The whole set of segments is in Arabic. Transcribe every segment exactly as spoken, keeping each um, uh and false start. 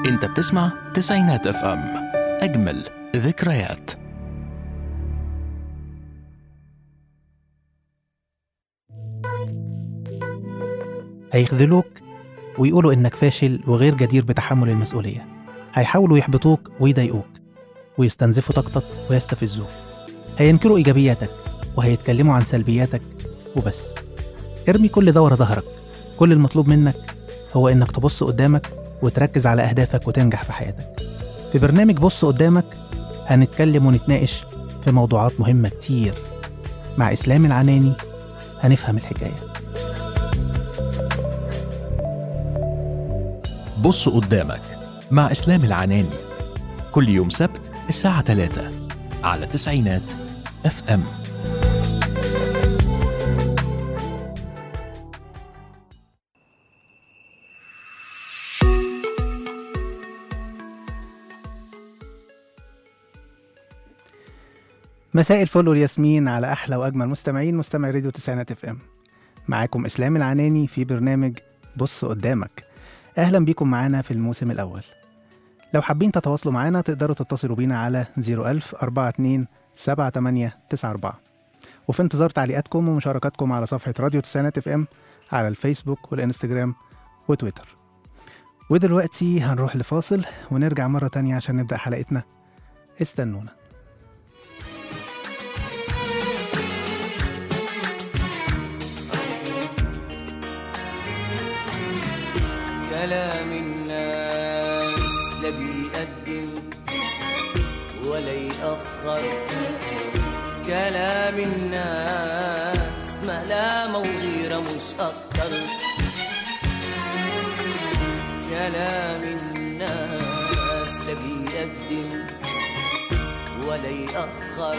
انت بتسمع تسعينات اف ام، اجمل ذكريات. هيخذلوك ويقولوا إنك فاشل وغير جدير بتحمل المسؤولية. هيحاولوا يحبطوك ويضايقوك ويستنزفوا طاقتك ويستفزوك. هينكروا إيجابياتك وهيتكلموا عن سلبياتك وبس. ارمي كل ده ورا ظهرك. كل المطلوب منك هو إنك تبص قدامك وتركز على أهدافك وتنجح في حياتك. في برنامج بص قدامك هنتكلم ونتناقش في موضوعات مهمة كتير. مع إسلام العناني هنفهم الحكاية. بص قدامك مع إسلام العناني، كل يوم سبت الساعة ثلاثة على تسعينات اف ام. مساء الفل والياسمين على أحلى وأجمل مستمعين مستمعي راديو تسعينات اف ام. معاكم إسلام العناني في برنامج بص قدامك. أهلا بيكم معانا في الموسم الأول. لو حابين تتواصلوا معانا تقدروا تتصلوا بينا على صفر ألف أربعة اتنين سبعة تمانية تسعة أربعة، وفي انتظار تعليقاتكم ومشاركاتكم على صفحة راديو تسعينات اف ام على الفيسبوك والإنستجرام وتويتر. ودلوقتي هنروح لفاصل ونرجع مرة تانية عشان نبدأ حلقتنا. استنونا. كلام الناس لا بيقدم ولا يأخر. كلام الناس ملامة وغيرة مش أكتر. كلام الناس لا بيقدم ولا يأخر.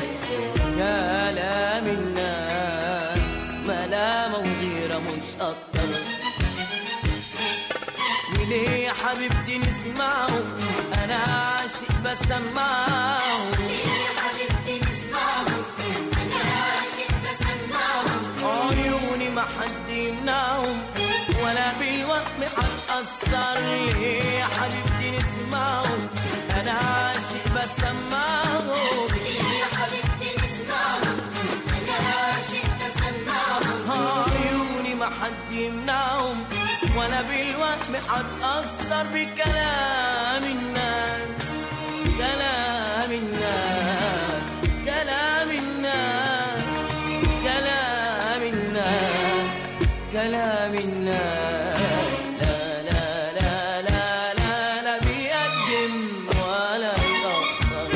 كلام الناس ملامة وغيرة مش أكتر. وليه يا حبيبتي نسمعه؟ أنا عاشق بسمعه. وليه يا حبيبتي نسمعه؟ أنا عاشق بسمعه. عيوني ما حد يمنعهم ولا بالوهم هتأثر. ليه يا حبيبتي نسمعه؟ أنا عاشق بسمعه. وليه يا حبيبتي نسمعه؟ أنا عاشق بسمعه. عيوني ما حد يمنعهم ولا بالوهم هتأثر بكلام الناس. كلام الناس كلام الناس كلام الناس كلام الناس لا لا لا لا لا لا بيقدم ولا يأخر.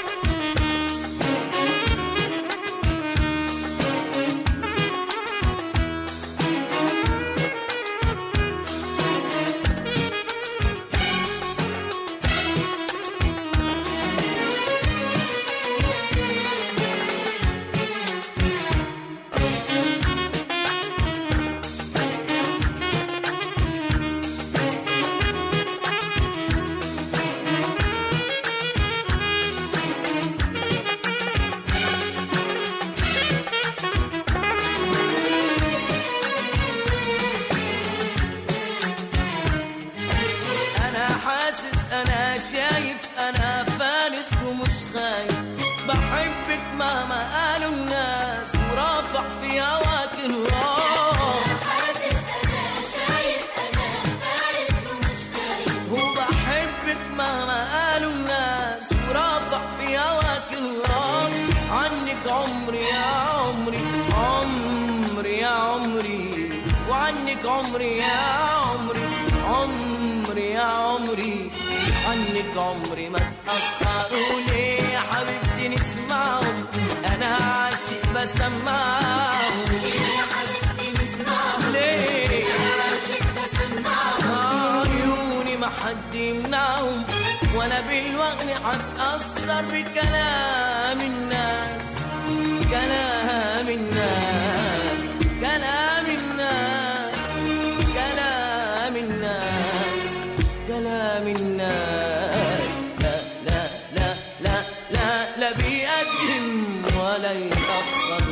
بحبك مهما قالوا الناس ورافع في هواك الراس. أنا حاسس أنا شايف أنا فارس ومش خايف. وبحبك مهما قالوا الناس ورافع في هواك الراس. عنك عمري يا عمري عمري يا عمري. وعنك عمري يا عمري عمري يا عمري. عنك عمري ما تأخروا. ليه يا حبيبتي نسمعهم؟ أنا عاشق بسمعهم. ليه يا حبيبتي نسمعهم؟ ليه أنا عاشق بسمعهم. عيوني ما حد يمنعهم ولا بالوهم هتأثر بكلام الناس. كلام الناس كلام الناس كلام الناس كلام الناس لا لا لا لا لا لا بيقدم ولا يتأخر.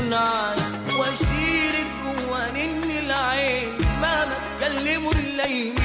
لكن عاشق واشيلك جوا نن العين مهما تكلموا الليمين.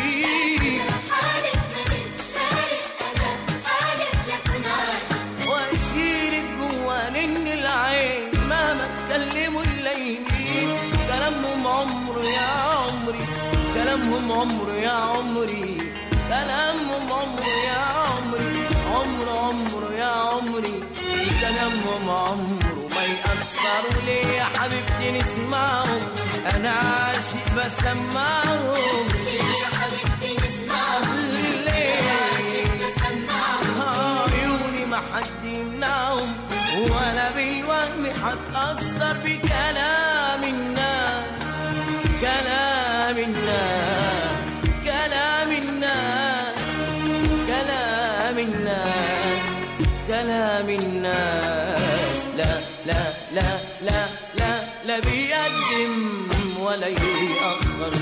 واشيلك جوا نن العين مهما تكلموا الليمين. كلامهم عمر يا عمري، كلامهم عمر يا عمري، كلامهم عمر يا عمري، عمر عمر يا عمري. كلامهم عمره ما يأثروا ليه يا حبيبتي نسمعهم، أنا عاشق بسمعهم. ليه يا حبيبتي نسمعهم، ليه عاشق بسمعهم. عيوني ما حد يمنعهم ولا بالوهم حتأثر بكلام الناس، كلام الناس، كلام الناس، كلام الناس، كلام الناس. لا لا لا لا لا لا بيقدم ولا يأخر.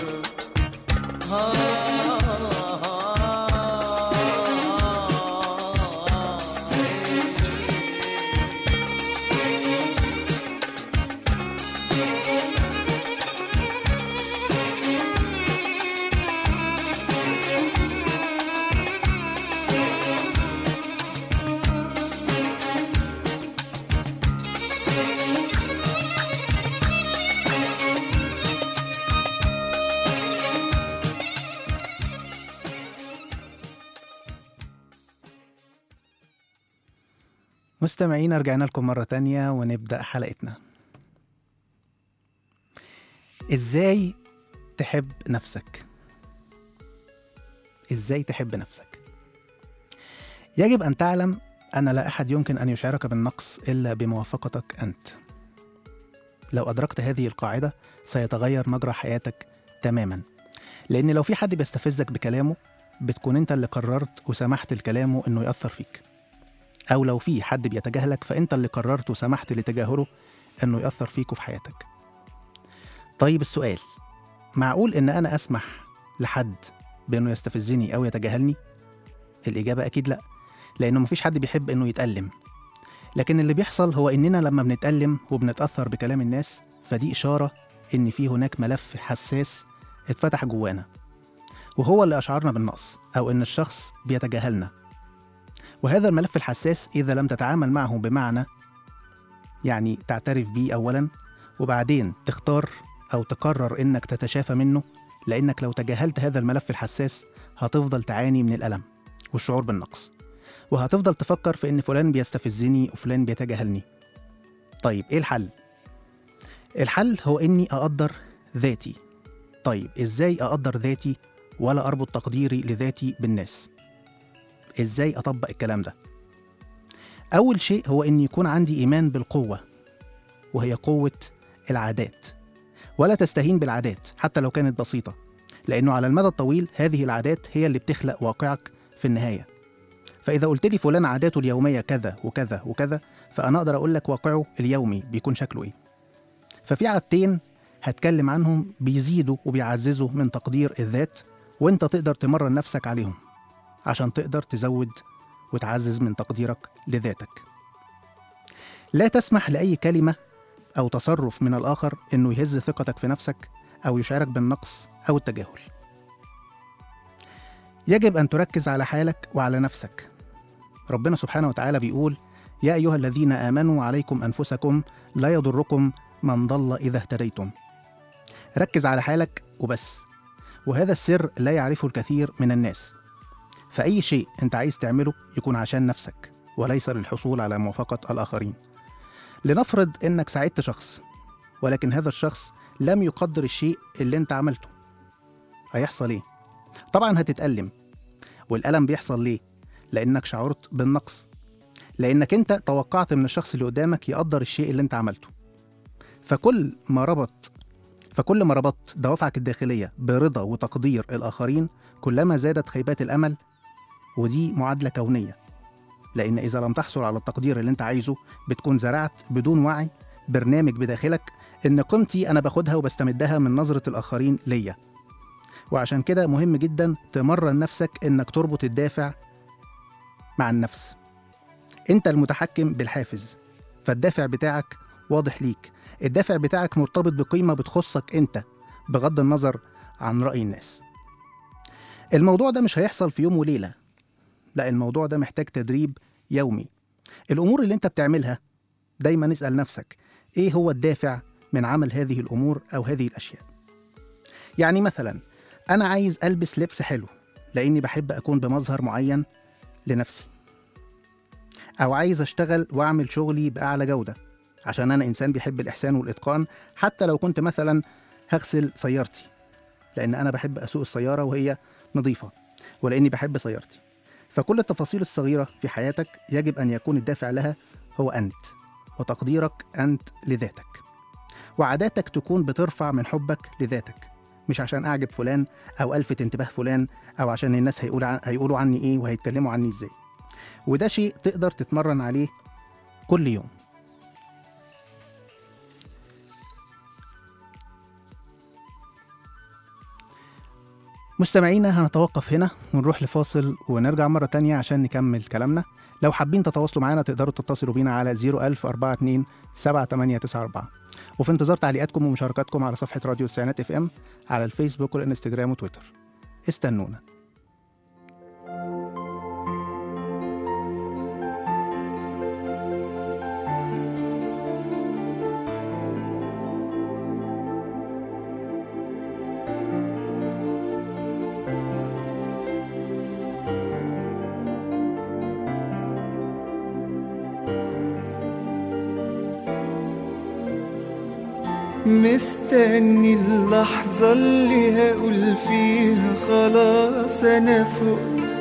مستمعين، رجعنا لكم مرة تانية ونبدأ حلقتنا. إزاي تحب نفسك؟ إزاي تحب نفسك؟ يجب أن تعلم أن لا أحد يمكن أن يشعرك بالنقص إلا بموافقتك أنت. لو أدركت هذه القاعدة سيتغير مجرى حياتك تماما، لأن لو في حد بيستفزك بكلامه بتكون أنت اللي قررت وسمحت لكلامه أنه يأثر فيك، أو لو في حد بيتجاهلك فأنت اللي قررت وسمحت لتجاهله أنه يأثر فيك وفي حياتك. طيب السؤال، معقول إن أنا أسمح لحد بأنه يستفزني أو يتجاهلني؟ الإجابة أكيد لأ، لأنه مفيش حد بيحب أنه يتألم. لكن اللي بيحصل هو إننا لما بنتألم وبنتأثر بكلام الناس فدي إشارة إن في هناك ملف حساس اتفتح جوانا، وهو اللي أشعرنا بالنقص أو إن الشخص بيتجاهلنا. وهذا الملف الحساس إذا لم تتعامل معه بمعنى يعني تعترف بيه أولا وبعدين تختار أو تقرر إنك تتشافى منه، لأنك لو تجاهلت هذا الملف الحساس هتفضل تعاني من الألم والشعور بالنقص، وهتفضل تفكر في إن فلان بيستفزني وفلان بيتجاهلني. طيب إيه الحل؟ الحل هو إني أقدر ذاتي. طيب إزاي أقدر ذاتي ولا أربط تقديري لذاتي بالناس؟ إزاي أطبق الكلام ده؟ أول شيء هو إن يكون عندي إيمان بالقوة، وهي قوة العادات. ولا تستهين بالعادات حتى لو كانت بسيطة، لأنه على المدى الطويل هذه العادات هي اللي بتخلق واقعك في النهاية. فإذا قلت لي فلان عاداته اليومية كذا وكذا وكذا، فأنا أقدر أقول لك واقعه اليومي بيكون شكله إيه. ففي عادتين هتكلم عنهم بيزيدوا وبيعززوا من تقدير الذات، وإنت تقدر تمرن نفسك عليهم عشان تقدر تزود وتعزز من تقديرك لذاتك. لا تسمح لأي كلمة أو تصرف من الآخر إنه يهز ثقتك في نفسك أو يشعرك بالنقص أو التجاهل. يجب أن تركز على حالك وعلى نفسك. ربنا سبحانه وتعالى بيقول: يا أيها الذين آمنوا عليكم أنفسكم لا يضركم من ضل إذا اهتديتم. ركز على حالك وبس، وهذا السر لا يعرفه الكثير من الناس. فأي شيء أنت عايز تعمله يكون عشان نفسك وليس للحصول على موافقة الآخرين. لنفرض إنك ساعدت شخص ولكن هذا الشخص لم يقدر الشيء اللي أنت عملته، هيحصل إيه؟ طبعا هتتألم. والألم بيحصل ليه؟ لأنك شعرت بالنقص، لأنك أنت توقعت من الشخص اللي قدامك يقدر الشيء اللي أنت عملته. فكل ما ربط فكل ما ربطت دوافعك الداخلية برضا وتقدير الآخرين كلما زادت خيبات الأمل. ودي معادلة كونية، لأن إذا لم تحصل على التقدير اللي أنت عايزه بتكون زرعت بدون وعي برنامج بداخلك إن قيمتي أنا باخدها وبستمدها من نظرة الآخرين ليا. وعشان كده مهم جدا تمرن نفسك إنك تربط الدافع مع النفس. أنت المتحكم بالحافز، فالدافع بتاعك واضح ليك. الدافع بتاعك مرتبط بقيمة بتخصك أنت بغض النظر عن رأي الناس. الموضوع ده مش هيحصل في يوم وليلة، لا، الموضوع ده محتاج تدريب يومي. الأمور اللي أنت بتعملها دايما اسأل نفسك إيه هو الدافع من عمل هذه الأمور أو هذه الأشياء. يعني مثلا أنا عايز ألبس لبس حلو لأني بحب أكون بمظهر معين لنفسي، أو عايز أشتغل وأعمل شغلي بأعلى جودة عشان أنا إنسان بيحب الإحسان والإتقان، حتى لو كنت مثلا هغسل سيارتي لأن أنا بحب أسوق السيارة وهي نظيفة ولأني بحب سيارتي. فكل التفاصيل الصغيرة في حياتك يجب أن يكون الدافع لها هو أنت وتقديرك أنت لذاتك، وعاداتك تكون بترفع من حبك لذاتك، مش عشان أعجب فلان أو ألفت انتباه فلان أو عشان الناس هيقول عن... هيقولوا عني إيه وهيتكلموا عني إزاي. وده شيء تقدر تتمرن عليه كل يوم. مستمعينا، هنتوقف هنا ونروح لفاصل ونرجع مرة تانية عشان نكمل كلامنا. لو حابين تتواصلوا معنا تقدروا تتصلوا بينا على صفر ألف أربعة اتنين سبعة تمانية تسعة أربعة، وفي انتظار تعليقاتكم ومشاركاتكم على صفحة راديو تسعينات اف ام على الفيسبوك والانستجرام وتويتر. استنونا. مستني اللحظة اللي هقول فيها خلاص أنا فقت،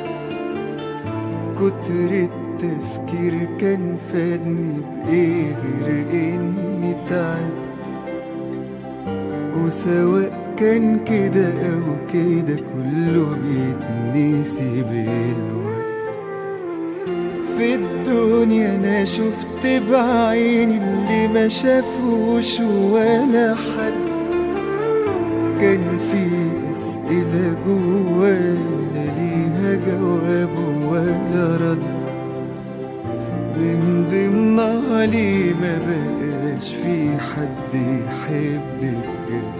كتر التفكير كان فادني بإيه غير إني تعبت، وسواء كان كده أو كده كله بيتنسي بالوقت. في الدنيا أنا شفت بعيني اللي ما شافوش ولا حد، كان في أسئلة جوايا لا ليها جواب ولا رد، من ضمنها ليه ما بقاش في حد يحب بجد.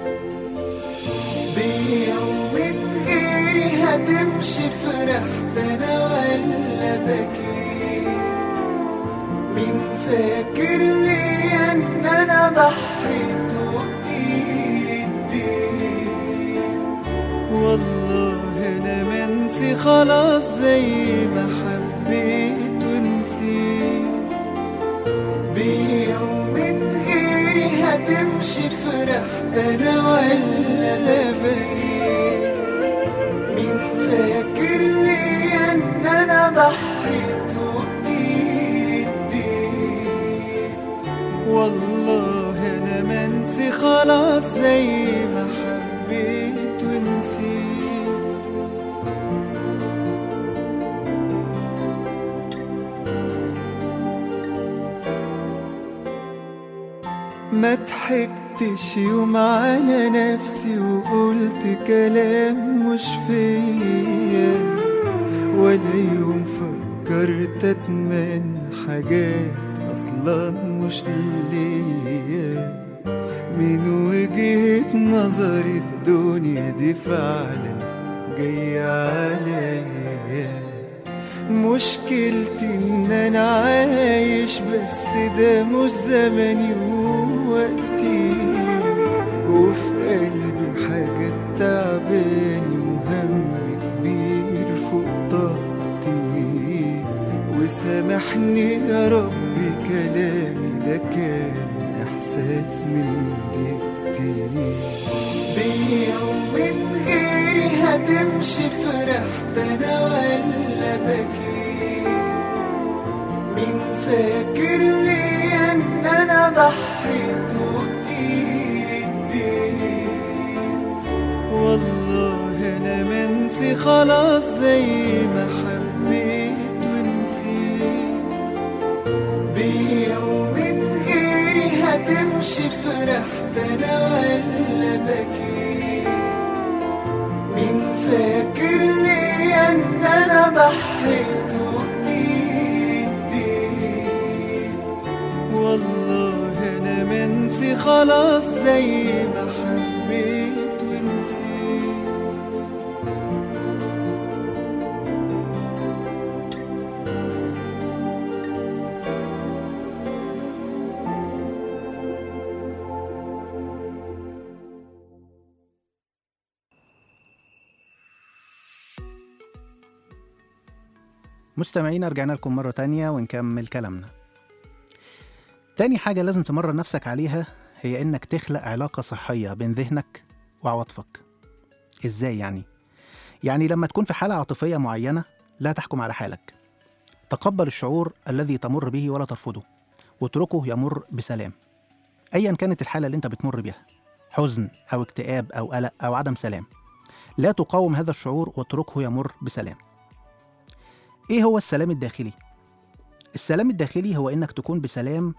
بيوم من غيري هتمشي فرحت أنا ولا بكيت، مين فاكر لي ان انا ضحيت وكتير اديت، والله انا منسي خلاص زي ما حبيت ونسيت. بيوم من غيري هتمشي فرحت انا ولا بكيت، مين فاكر لي ان انا ضحيت والله أنا منسي خلاص زي ما حبيت ونسيت. ما ضحكتش يوم على نفسي وقلت كلام مش فيا، ولا يوم فكرت أتمنى حاجات أصلاً مش ليا. من وجهة نظري الدنيا دي فعلاً جاية عليا، مشكلتي إن أنا عايش بس ده مش زماني ووقتي، وفي قلبي حاجات تعباني وهم كبير فوق طاقتي، وسامحني يا ربي كلامي ده كان إحساس من دقتي. بيوم من غيري هتمشي فرحت أنا ولا بكيت، مين فاكر لي أن أنا ضحيت وكتير اديت، والله أنا منسي خلاص زي ما حبيت ونسيت. بيوم من غيري هتمشي فرحت أنا ولا بكيت، مين فاكر لي أن أنا ضحيت وكتير اديت، والله أنا منسي خلاص زي ما حبيت ونسيت. مستمعين، رجعنا لكم مرة تانية ونكمل كلامنا. تاني حاجة لازم تمرن نفسك عليها هي إنك تخلق علاقة صحية بين ذهنك وعواطفك. إزاي يعني؟ يعني لما تكون في حالة عاطفية معينة لا تحكم على حالك، تقبل الشعور الذي تمر به ولا ترفضه، واتركه يمر بسلام. أيا كانت الحالة اللي أنت بتمر بها، حزن أو اكتئاب أو قلق أو عدم سلام، لا تقاوم هذا الشعور واتركه يمر بسلام. إيه هو السلام الداخلي؟ السلام الداخلي هو إنك تكون بسلام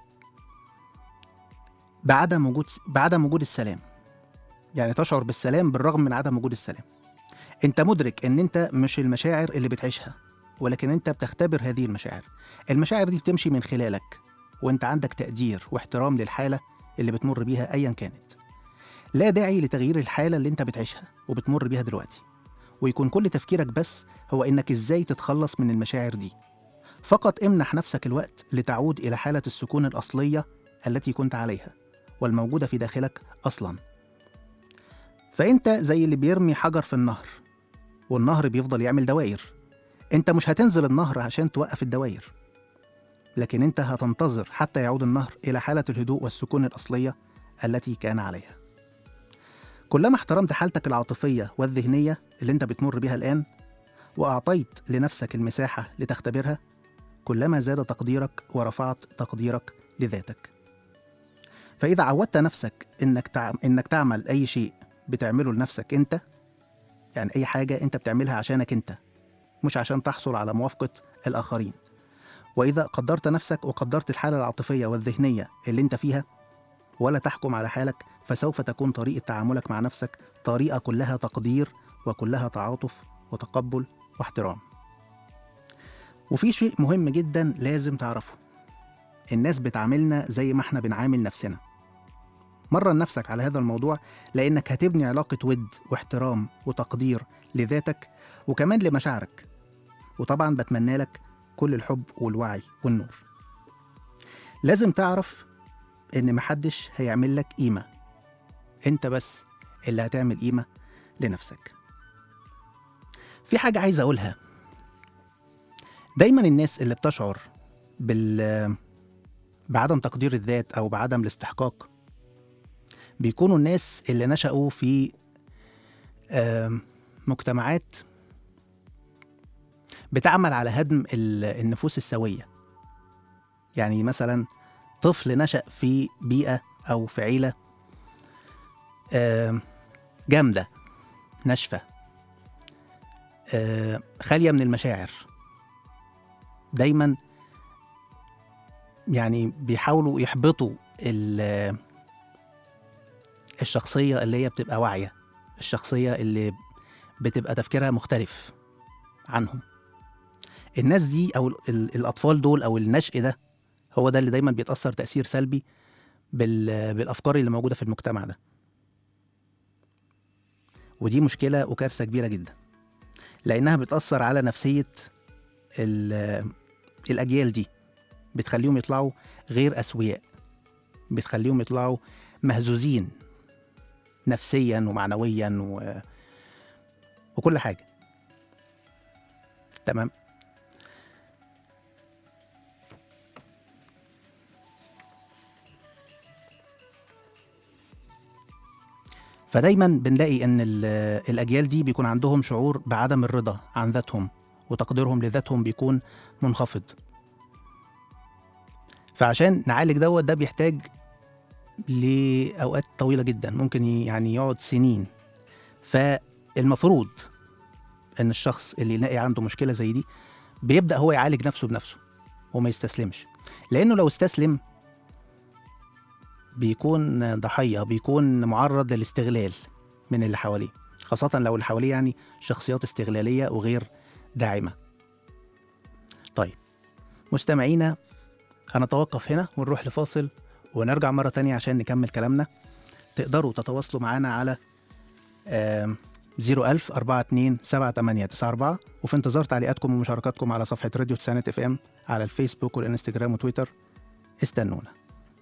بعدم وجود بعدم وجود السلام، يعني تشعر بالسلام بالرغم من عدم وجود السلام. أنت مدرك إن أنت مش المشاعر اللي بتعيشها، ولكن أنت بتختبر هذه المشاعر. المشاعر دي بتمشي من خلالك، وأنت عندك تقدير واحترام للحالة اللي بتمر بيها أيا كانت. لا داعي لتغيير الحالة اللي أنت بتعيشها وبتمر بيها دلوقتي، ويكون كل تفكيرك بس هو إنك إزاي تتخلص من المشاعر دي. فقط امنح نفسك الوقت لتعود إلى حالة السكون الأصلية التي كنت عليها والموجودة في داخلك أصلاً. فأنت زي اللي بيرمي حجر في النهر، والنهر بيفضل يعمل دوائر. أنت مش هتنزل النهر عشان توقف الدوائر، لكن أنت هتنتظر حتى يعود النهر إلى حالة الهدوء والسكون الأصلية التي كان عليها. كلما احترمت حالتك العاطفية والذهنية اللي أنت بتمر بها الآن، وأعطيت لنفسك المساحة لتختبرها، كلما زاد تقديرك ورفعت تقديرك لذاتك. فإذا عودت نفسك إنك تع... إنك تعمل أي شيء بتعمله لنفسك أنت، يعني أي حاجة أنت بتعملها عشانك أنت، مش عشان تحصل على موافقة الآخرين. وإذا قدرت نفسك وقدرت الحالة العاطفية والذهنية اللي أنت فيها ولا تحكم على حالك، فسوف تكون طريقة تعاملك مع نفسك طريقة كلها تقدير وكلها تعاطف وتقبل واحترام. وفي شيء مهم جدا لازم تعرفه: الناس بتعاملنا زي ما احنا بنعامل نفسنا. مرن نفسك على هذا الموضوع، لأنك هتبني علاقة ود واحترام وتقدير لذاتك وكمان لمشاعرك. وطبعا بتمنى لك كل الحب والوعي والنور. لازم تعرف إن محدش هيعمل لك قيمة، انت بس اللي هتعمل قيمة لنفسك. في حاجة عايز أقولها: دايما الناس اللي بتشعر بال... بعدم تقدير الذات أو بعدم الاستحقاق بيكونوا الناس اللي نشأوا في مجتمعات بتعمل على هدم النفوس السوية. يعني مثلا طفل نشأ في بيئة أو في عيلة جامدة ناشفة خالية من المشاعر، دايما يعني بيحاولوا يحبطوا الشخصية اللي هي بتبقى واعية، الشخصية اللي بتبقى تفكيرها مختلف عنهم. الناس دي أو الأطفال دول أو النشء ده هو ده اللي دايما بيتأثر تأثير سلبي بالأفكار اللي موجودة في المجتمع ده. ودي مشكلة وكارثة كبيرة جدا، لأنها بتأثر على نفسية الأجيال دي، بتخليهم يطلعوا غير أسوياء، بتخليهم يطلعوا مهزوزين نفسيا ومعنويا و... وكل حاجة. تمام. فدايما بنلاقي ان الاجيال دي بيكون عندهم شعور بعدم الرضا عن ذاتهم، وتقديرهم لذاتهم بيكون منخفض. فعشان نعالج دوت ده بيحتاج لأوقات طويلة جدا، ممكن يعني يقعد سنين. فالمفروض ان الشخص اللي يلاقي عنده مشكلة زي دي بيبدأ هو يعالج نفسه بنفسه وما يستسلمش، لأنه لو استسلم بيكون ضحية، بيكون معرض للاستغلال من اللي حواليه، خاصة لو اللي حواليه يعني شخصيات استغلالية وغير داعمة. طيب مستمعينا، هنتوقف هنا ونروح لفاصل ونرجع مرة تانية عشان نكمل كلامنا. تقدروا تتواصلوا معانا على صفر ألف أربعة اتنين سبعة تمانية تسعة أربعة، وفي انتظار تعليقاتكم ومشاركاتكم على صفحة راديو تسعينات اف ام على الفيسبوك والانستجرام وتويتر. استنونا.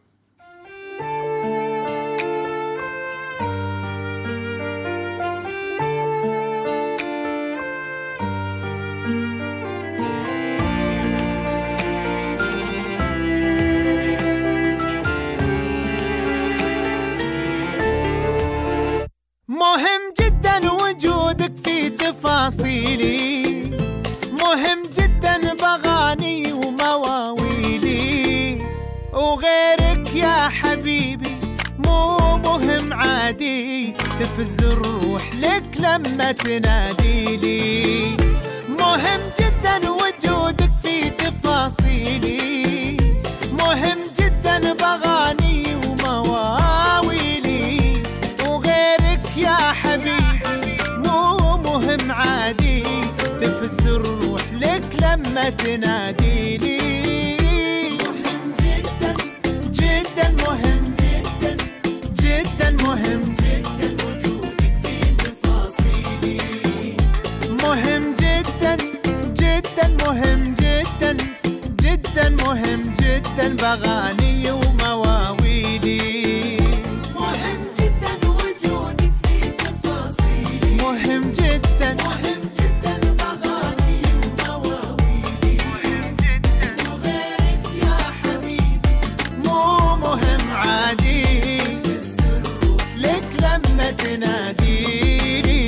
مهم جدا وجودك في تفاصيلي، مهم جدا بغاني ومواويلي، وغيرك يا حبيبي مو مهم عادي، تفز الروح لك لما تناديلي. مهم جدا وجودك في تفاصيلي، مهم جدا بغاني ومواويلي، وغيرك يا حبيبي مو مهم عادي، تفز الروح لك لما تناديلي. مهم جدا جدا مهم جدا جدا مهم جدا وجودك في تفاصيلي، مهم جدا جدا مهم جدا جدا مهم جدا بغاني ومواويلي. مهم جدا وجودك في تفاصيلي، مهم جدا مهم جدا بغاني ومواويلي، مهم جدا وغيرك يا حبيبي مو مهم عادي، تفز الروح لك لما تناديلي.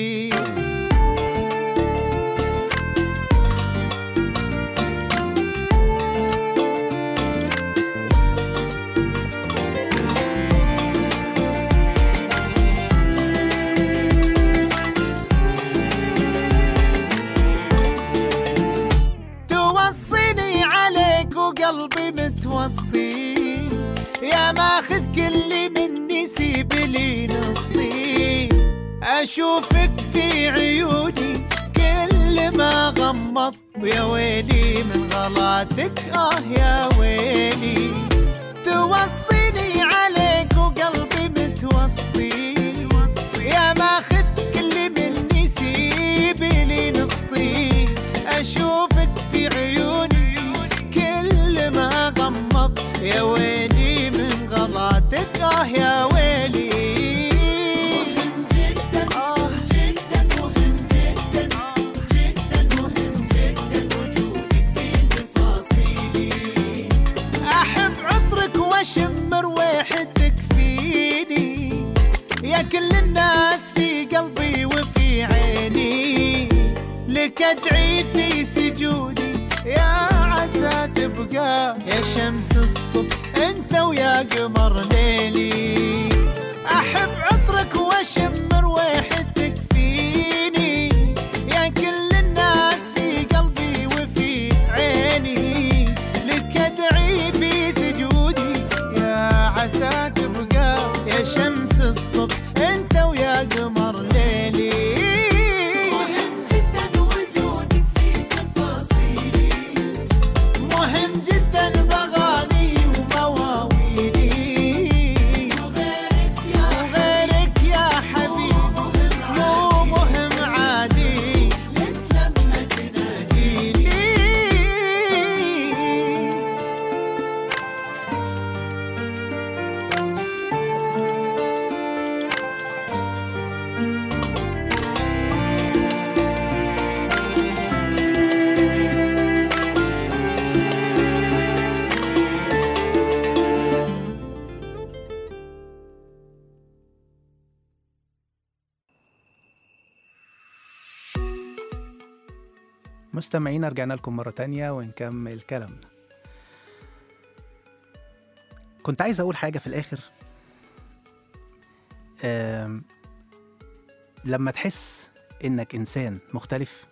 توصيني عليك وقلبي متوصي، يا ماخذ كل مني سيب لي نصي، أشوفك في عيوني كل ما غمض، ويا ويلي من غلاتك آه يا ويلي. توصيني عليك وقلبي متوصي، يا ماخذ كل مني سيب لي نصي، أشوفك في عيوني كل ما غمض، يا ويلي من غلاتك آه يا ويلي. مهم جدا آه جدا مهم جدا جدا مهم جدا وجودك في تفاصيلي، أحب عطرك وأشم رويحتك فيني، يا كل الناس في قلبي وفي عيني، لك أدعي في سجودي يا عسى تبقى يا شمس الصبح انت ويا قمر ليلي. أحب عطرك وأشم رويحتك فيني، يا كل الناس في قلبي وفي عيني، لك أدعي في سجودي يا عسى تبقى يا شمس الصبح انت ويا قمر ليلي. مهم جدا وجودك في تفاصيلي، مهم جدا بغاني ومواويلي، وغيرك يا وغيرك يا حبيبي مو مهم عادي، لك لما تناديلي. مستمعين، رجعنا لكم مرة تانية ونكمل كلامنا. كنت عايز أقول حاجة في الآخر. آم، لما تحس إنك إنسان مختلف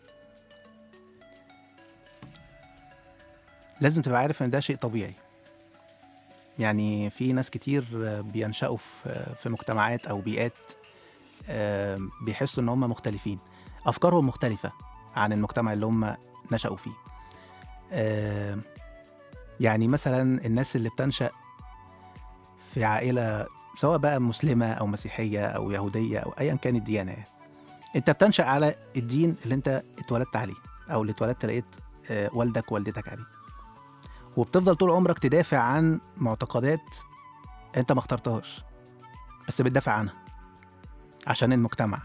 لازم تبقى عارف إن ده شيء طبيعي. يعني في ناس كتير بينشأوا في في مجتمعات أو بيئات آم، بيحسوا إن هم مختلفين، أفكارهم مختلفة عن المجتمع اللي هم نشأوا فيه. آه يعني مثلا الناس اللي بتنشأ في عائلة سواء بقى مسلمة أو مسيحية أو يهودية أو أيا كانت الديانة يعني. أنت بتنشأ على الدين اللي أنت اتولدت عليه أو اللي اتولدت لقيت آه، والدك والدتك عليه، وبتفضل طول عمرك تدافع عن معتقدات أنت ما اخترتهاش بس بتدافع عنها عشان المجتمع.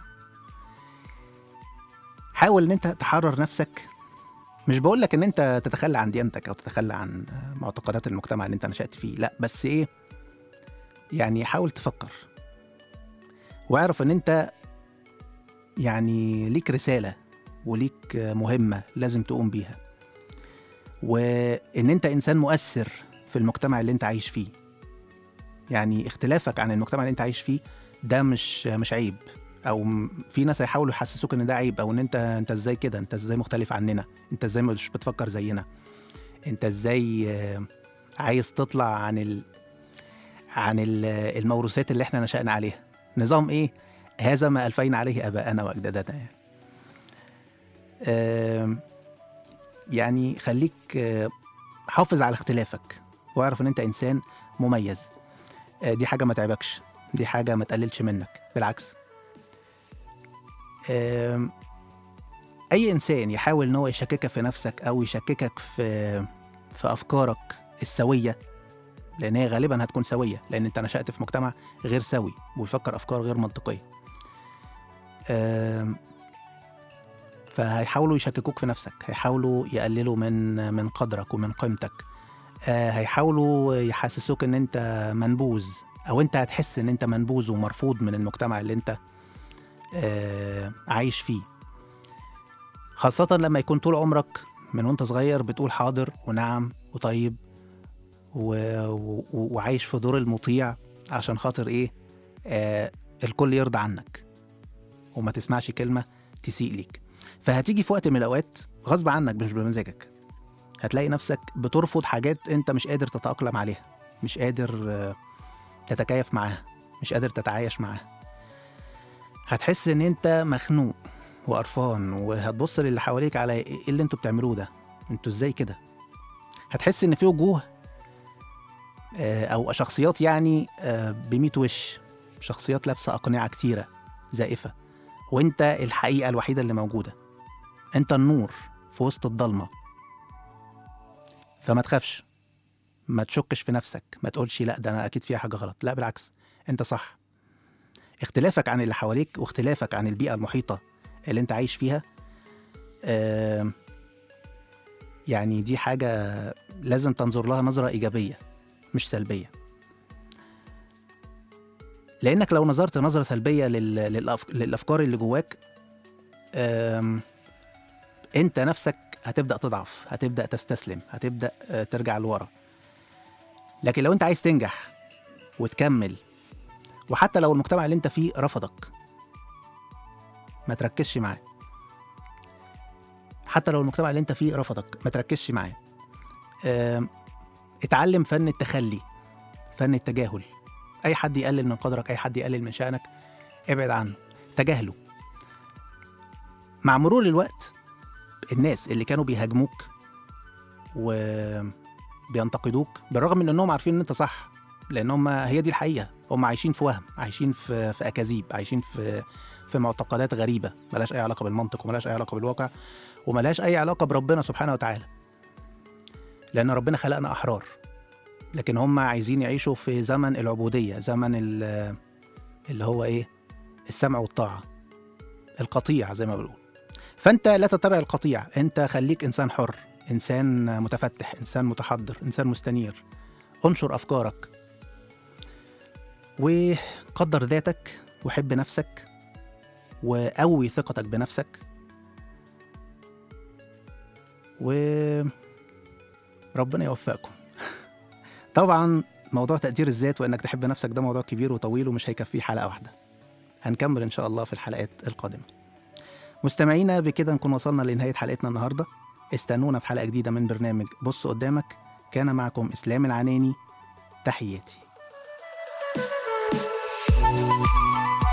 حاول ان انت تحرر نفسك. مش بقولك ان انت تتخلى عن ديانتك او تتخلى عن معتقدات المجتمع اللي انت نشأت فيه، لا، بس ايه يعني حاول تفكر واعرف ان انت يعني ليك رسالة وليك مهمة لازم تقوم بيها، وان انت انسان مؤثر في المجتمع اللي انت عايش فيه. يعني اختلافك عن المجتمع اللي انت عايش فيه ده مش مش عيب، او في ناس هيحاولوا يحسسوك ان ده عيب او ان انت انت ازاي كده، انت ازاي مختلف عننا، انت ازاي مش بتفكر زينا، انت ازاي عايز تطلع عن ال... عن ال... الموروثات اللي احنا نشأنا عليها. نظام ايه هذا ما ألفينا عليه اباءنا واجدادنا يعني. آه... يعني خليك حافظ على اختلافك واعرف ان انت انسان مميز. آه دي حاجة ما تعبكش، دي حاجة ما تقللش منك، بالعكس. أي إنسان يحاول إن هو يشككك في نفسك أو يشككك في في أفكارك السوية، لأن هي غالبا هتكون سوية لأن أنت نشأت في مجتمع غير سوي ويفكر أفكار غير منطقية، فهيحاولوا يشككوك في نفسك، هيحاولوا يقللوا من من قدرك ومن قيمتك، هيحاولوا يحسسوك إن أنت منبوذ، أو أنت هتحس إن أنت منبوذ ومرفوض من المجتمع اللي أنت آه عايش فيه. خاصة لما يكون طول عمرك من وانت صغير بتقول حاضر ونعم وطيب و... و... وعايش في دور المطيع عشان خاطر ايه آه الكل يرضى عنك وما تسمعش كلمة تسيء ليك. فهتيجي في وقت من الأوقات غصب عنك مش بمزاجك هتلاقي نفسك بترفض حاجات انت مش قادر تتأقلم عليها، مش قادر آه تتكيف معاها، مش قادر تتعايش معاها. هتحس ان انت مخنوق وقرفان، وهتبص للي حواليك على ايه اللي انتوا بتعملوه ده، انتوا ازاي كده. هتحس ان في وجوه او شخصيات يعني بميت وش، شخصيات لابسه اقنعه كتيره زائفه، وانت الحقيقه الوحيده اللي موجوده، انت النور في وسط الضلمه. فما تخافش، ما تشكش في نفسك، ما تقولش لا ده انا اكيد فيها حاجه غلط، لا بالعكس انت صح. اختلافك عن اللي حواليك واختلافك عن البيئة المحيطة اللي انت عايش فيها آه يعني دي حاجة لازم تنظر لها نظرة إيجابية مش سلبية، لأنك لو نظرت نظرة سلبية لل... للأف... للأفكار اللي جواك آه انت نفسك هتبدأ تضعف، هتبدأ تستسلم، هتبدأ آه ترجع لورا. لكن لو انت عايز تنجح وتكمل، وحتى لو المجتمع اللي انت فيه رفضك ما تركزش معاه، حتى لو المجتمع اللي انت فيه رفضك ما تركزش معاه. اه اتعلم فن التخلي، فن التجاهل. اي حد يقلل من قدرك، اي حد يقلل من شأنك، ابعد عنه، تجاهله. مع مرور الوقت الناس اللي كانوا بيهاجموك وبينتقدوك بالرغم من انهم عارفين ان انت صح، لان هم هي دي الحقيقه، هم عايشين في وهم، عايشين في في اكاذيب، عايشين في في معتقدات غريبه ملهاش اي علاقه بالمنطق وملهاش اي علاقه بالواقع وملهاش اي علاقه بربنا سبحانه وتعالى، لان ربنا خلقنا احرار. لكن هم عايزين يعيشوا في زمن العبوديه، زمن اللي هو ايه السمع والطاعه، القطيع زي ما بنقول. فانت لا تتبع القطيع، انت خليك انسان حر، انسان متفتح، انسان متحضر، انسان مستنير. انشر افكارك وقدر ذاتك وحب نفسك وقوي ثقتك بنفسك، وربنا يوفقكم. طبعا موضوع تقدير الذات وانك تحب نفسك ده موضوع كبير وطويل ومش هيكفيه حلقة واحدة، هنكمل ان شاء الله في الحلقات القادمة. مستمعينا بكده نكون وصلنا لنهاية حلقتنا النهاردة. استنونا في حلقة جديدة من برنامج بص قدامك. كان معكم إسلام العناني، تحياتي.